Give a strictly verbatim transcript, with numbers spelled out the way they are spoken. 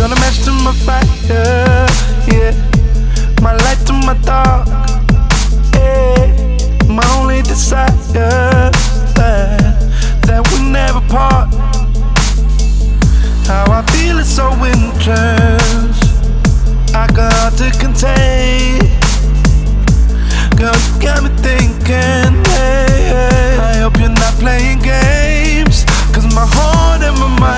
You're the match to my fire, yeah. My light to my dark, yeah. My only desire, that, that we never part. How I feel is so intense, I got hard to contain. Girl, you got me thinking, hey, hey. I hope you're not playing games, cause my heart and my mind